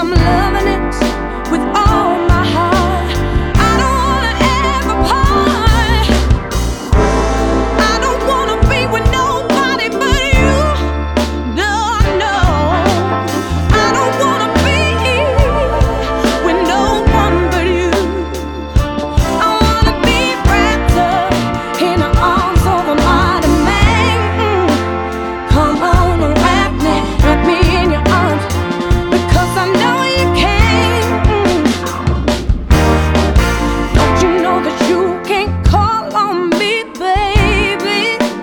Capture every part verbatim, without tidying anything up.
I'm loving it with all my heart. I don't wanna ever part. I don't wanna be with nobody but you. No, no. I don't wanna be with no one but you. I wanna be wrapped up in the arms of a mighty man. Mm. Come on and wrap me, wrap me in your arms, because I know you can. Mm. Don't you know that you can call on me, baby?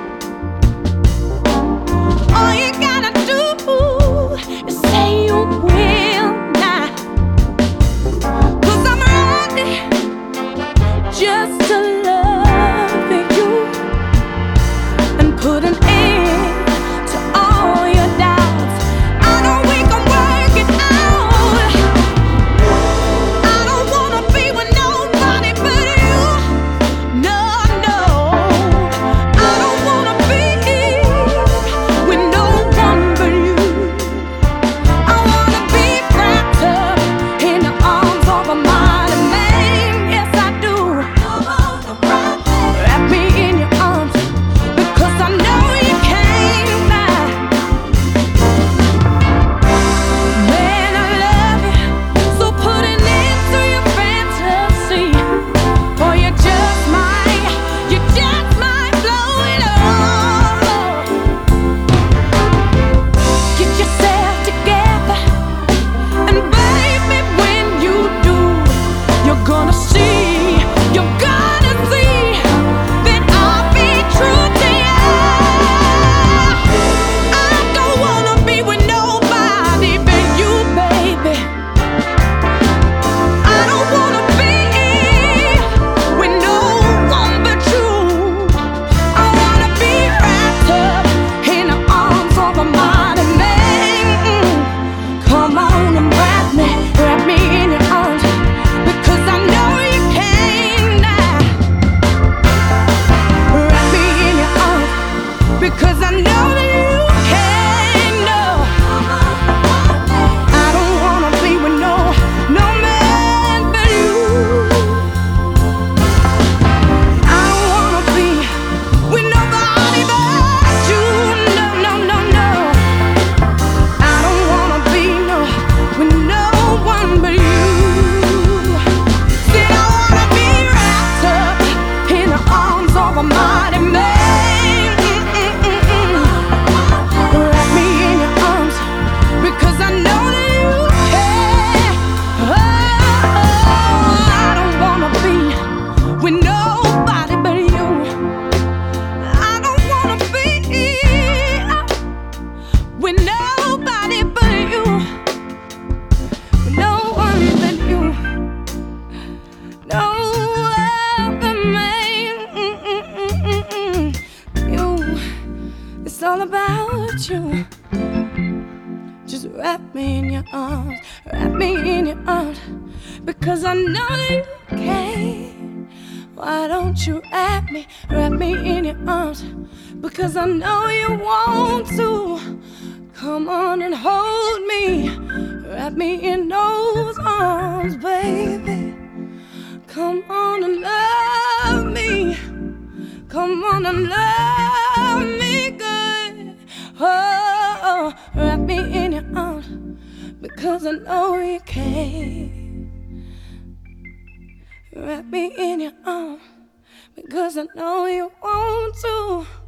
All you gotta do is say you will now, 'cause I'm ready just to love you and put an end to all your doubts. I know we can work it out. I don't wanna be with nobody but you. No, no. I don't wanna be with no one but you. I wanna be wrapped up in the arms of a mighty man. Yes, I do. Wrap me in your arms, because I know you can now. Man, I love you, so put an end to your fantasy, or you just might, you just might blow it all. Get yourself together, and baby, when you do, you're gonna see, you're gonna see that I'll be true to you. I don't wanna be with nobody but you, baby. I don't wanna be with no one but you. I wanna be wrapped up in the arms of a mighty man. Mm. Come on and wrap me, wrap me in your arms, because I know you can now. Wrap me in your arms, because I know that you can. No, I don't wanna be with no, no man but you. I don't wanna be with nobody but you. No, no, no, no. I don't wanna be no with no one but you. Said I wanna be wrapped up in the arms of a mighty man. Mm-mm-mm-mm. Wrap me in your arms, because I know that you care. Oh, I don't wanna be with nobody but you. I don't wanna be with nobody but you. With no one but you. No other man. Mm-mm-mm-mm-mm. You. It's all about you. Just wrap me in your arms, wrap me in your arms, because I know that you can. Why don't you wrap me, wrap me in your arms, because I know you want to. Come on and hold me, wrap me in those arms, baby. Come on and love me, come on and love me good. Oh, wrap me in your arms, because I know you can. Wrap me in your arms, because I know you want to.